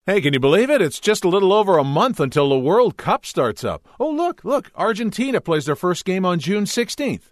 Hey, can you believe it? It's just a little over a month until the World Cup starts up. Oh, look. Argentina plays their first game on June 16th.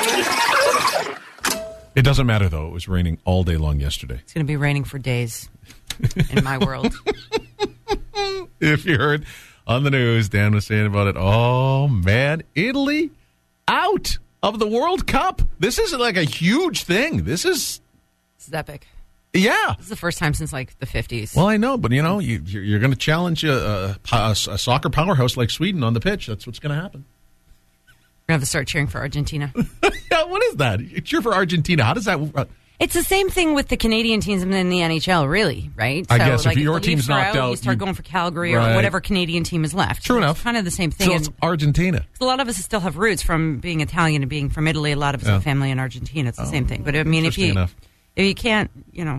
It doesn't matter, though. It was raining all day long yesterday. It's going to be raining for days in my world. If you heard on the news, Dan was saying about it. Oh, man. Italy out of the World Cup. This isn't like a huge thing. This is epic. Yeah. This is the first time since, like, the 50s. Well, I know, but, you're going to challenge a soccer powerhouse like Sweden on the pitch. That's what's going to happen. We're going to have to start cheering for Argentina. Yeah, what is that? You cheer for Argentina. How does that... It's the same thing with the Canadian teams in the NHL, really, right? I guess if your team's knocked out, you start going for Calgary or whatever Canadian team is left. True enough. It's kind of the same thing. So it's Argentina. A lot of us still have roots from being Italian and being from Italy. A lot of us have family in Argentina. It's the same thing. But I mean, if you can't, if you're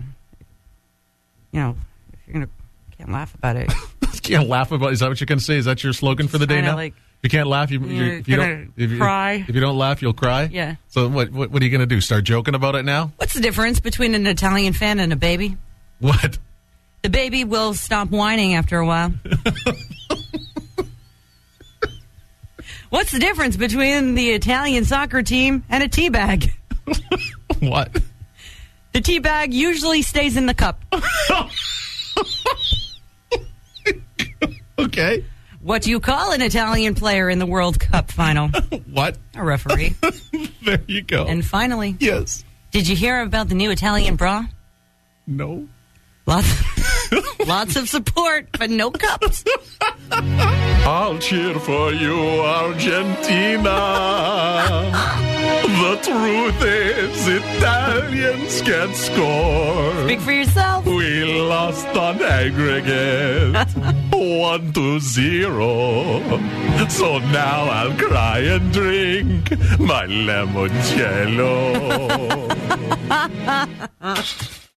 can't laugh about it. Can't laugh about it. Is that what you're going to say? Is that your slogan for the day now? If you can't laugh, if you cry. If you don't laugh, you'll cry. Yeah. So what are you going to do? Start joking about it now? What's the difference between an Italian fan and a baby? What? The baby will stop whining after a while. What's the difference between the Italian soccer team and a tea bag? What? The tea bag usually stays in the cup. Okay. What do you call an Italian player in the World Cup final? What? A referee. There you go. And finally. Yes. Did you hear about the new Italian bra? No. Lots of support, but no cups. I'll cheer for you, Argentina. The truth is, Italians can score. Speak for yourself. We lost on aggregate, 1-0. So now I'll cry and drink my limoncello.